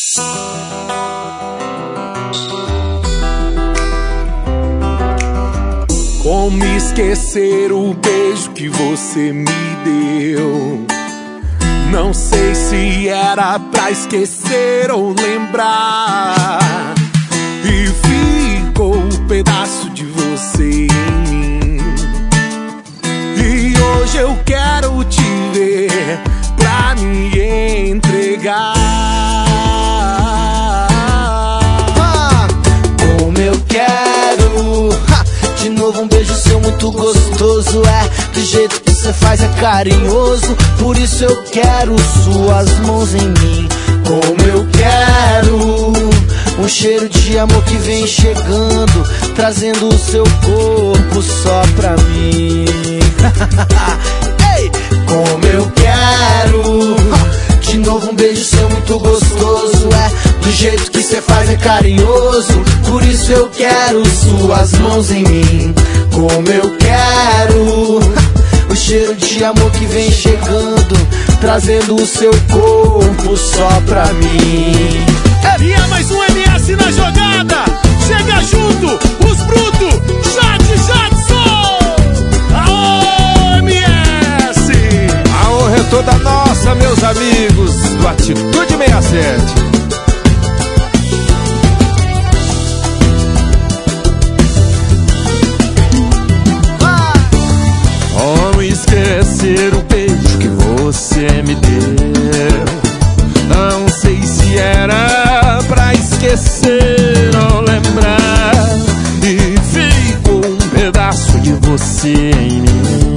Como esquecer o beijo que você me deu? Não sei se era pra esquecer ou lembrar. E ficou um pedaço de você em mim. E hoje eu quero te ver pra me entregar. Como eu quero de novo um beijo seu muito gostoso. É, do jeito que cê faz é carinhoso. Por isso eu quero suas mãos em mim. Como eu quero um cheiro de amor que vem chegando, trazendo o seu corpo só pra mim. Ei! Como eu quero de novo um beijo seu muito gostoso. É, do jeito que cê faz é carinhoso. Por isso eu quero suas mãos em mim. Como eu quero o cheiro de amor que vem chegando, trazendo o seu corpo só pra mim. E é mais um MS na jogada. Chega junto, os brutos, Jadson. Aô, MS! A honra é toda nossa, meus amigos do Atitude 67. Como esquecer o beijo que você me deu? Não sei se era pra esquecer ou lembrar. E ficou um pedaço de você em mim.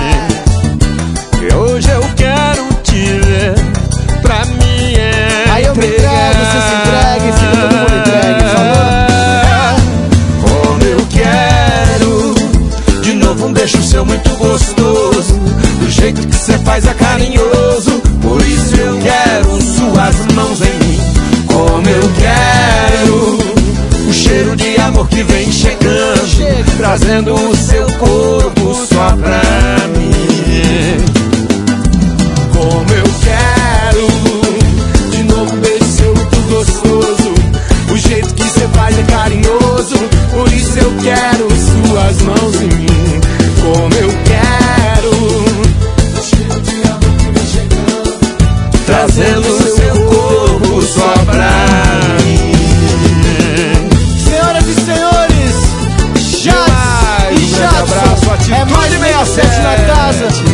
E hoje eu quero te ver pra me entregar. Aí eu me entrego, você se entrega e fica todo mundo entregue. Falou? Como eu quero de novo um beijo seu muito gostoso. Do jeito que cê faz é carinhoso. Por isso eu quero suas mãos em mim. Como eu quero o cheiro de amor que vem chegando, trazendo o seu corpo só pra mim. Como eu quero de novo um beijo seu muito gostoso. O jeito que cê faz é carinhoso. Por isso eu quero suas mãos em mim. Como eu quero o cheiro de amor que vem chegando, trazendo o seu corpo só pra mim. Senhoras e senhores, Jadson e Jadson, abraço, é mais 67 na casa.